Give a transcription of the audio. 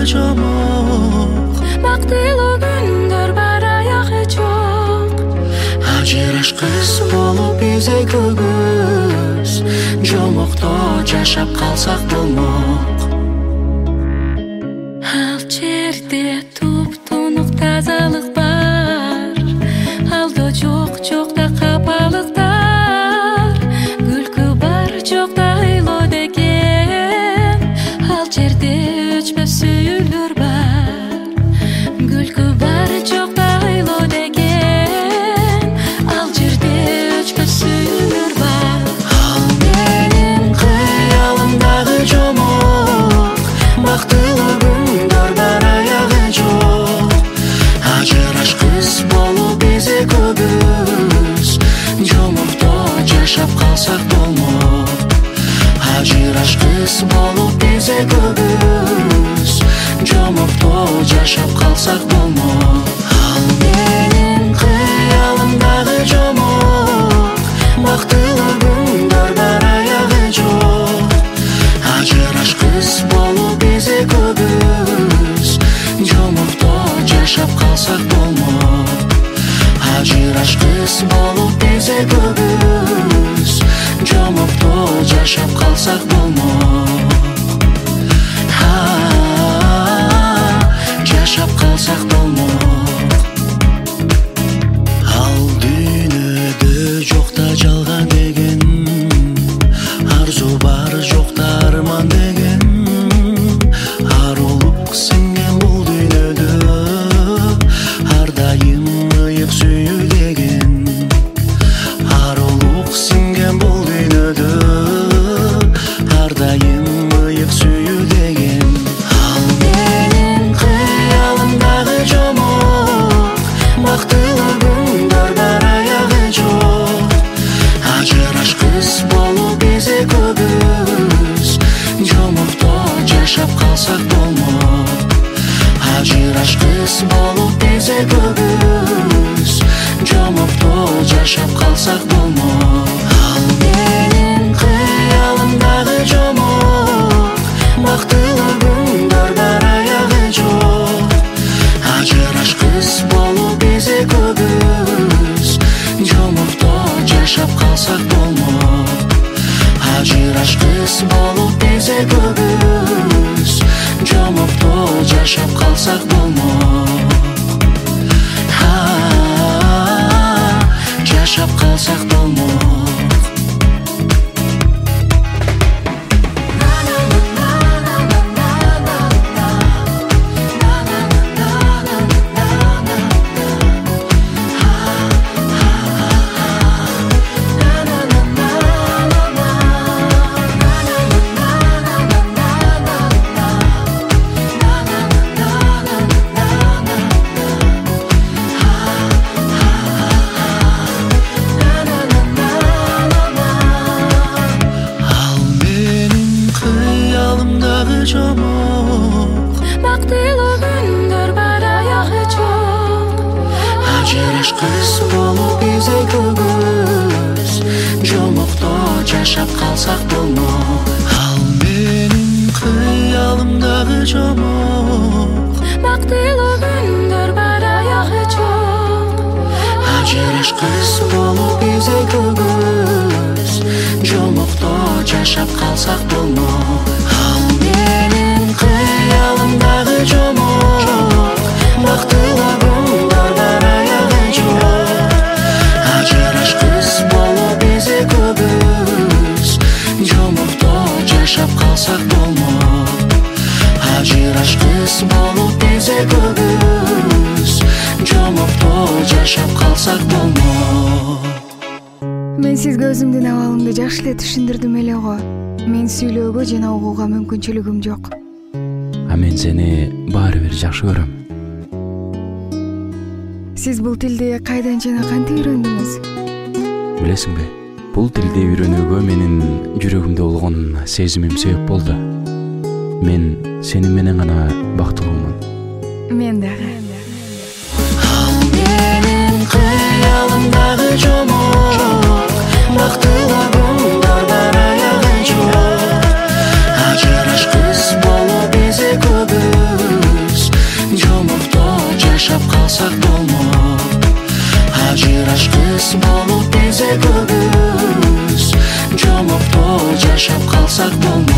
жомок, бактылуу күндөр бар аягы жок. ажырашкыс болуп биз экөөбүз жомокто жашап калсак болмок. Ал жерде туп-тунук тазалык бар, алдоо жокта капалыктар, күлкү бар жокта айлоо деген. Ал жерде өчпөс сүйүүлөр бар, күлкү бар жокта айлоо деген. Ал жерде өчпөс сүйүүлөр бар. Ал менин кыялымдагы жомок, бактылуу күндөр бар аягы жок. Ажырашкыс болуп биз экөөбүз жомокто жашап калсак болмок. Ажырашкыс болуп биз экөөбүз жомокто жашап калсак болмок. Ал менин кыялымдагы жомок, бактылуу күндөр бар аягы жок. Ажырашкыс болуп биз экөөбүз жомокто жашап калсак болмок. Ажырашкыс болуп биз экөөбүз жомокто жашап калсак болмок. Жашап калсак болмок. Ал дүйнөдө жокта жалган деген, арзу бар жокта арман деген. Арулук сиңген бул дүйнөдө ар дайым ыйык сүйүү деген. Арулук сиңген бул дүйнөдө ар дайым ыйык сүйүү деген. Ал менин кыялымдагы жомок, бактылуу күндөр бар аягы жок. Ажырашкыс болуп биз экөөбүз жомокто жашап калсак болмок. Ажырашкыс болуп биз экөөбүз жомокто жашап калсак болмок. Ал менин кыялымдагы жомок, бактылуу күндөр бар аягы жок. Ажырашкыс болуп биз экөөбүз жомокто жашап калсак болмок. Ажырашкыс болуп биз экөөбүз жомокто жашап калсак болмок. Жашап калсак болмок. Жомок, Бактылуу күндөр бар аягы жок. ажырашкыс болуп биз экөөбүз жомокто жашап калсак болмок. Ал менин кыялымдагы жомок, Бактылуу күндөр бар аягы жок. ажырашкыс болуп биз экөөбүз жомокто жашап калсак болмок. Ал менин кыялымдагы жомок, бактылуу күндөр бар аягы жок. Ажырашкыс болуп биз экөөбүз жомокто жашап калсак болмок. Ажырашкыс болуп биз экөөбүз жомокто жашап калсак болмок. Мен сизге өзүмдүн абалымды жакшы эле түшүндүрдүм эле го. Мен сүйлөөгө жана угууга мүмкүнчүлүгүм жок. А мен сени баары бир жакшы көрөм. Сиз бул тилди кайдан жана кантип үйрөндүңүз? Билесиңби, бул тилди үйрөнүүгө менин жүрөгүмдө болгон сезимим себеп болду. Мен сени менен гана бактылуумун. Мен дагы. Ал менин кыялымдагы жомок, бактылуу күндөр бар аягы жок. Ажырашкыс болуп биз экөөбүз биз экөөбүз жомокто жашап калсак болмок.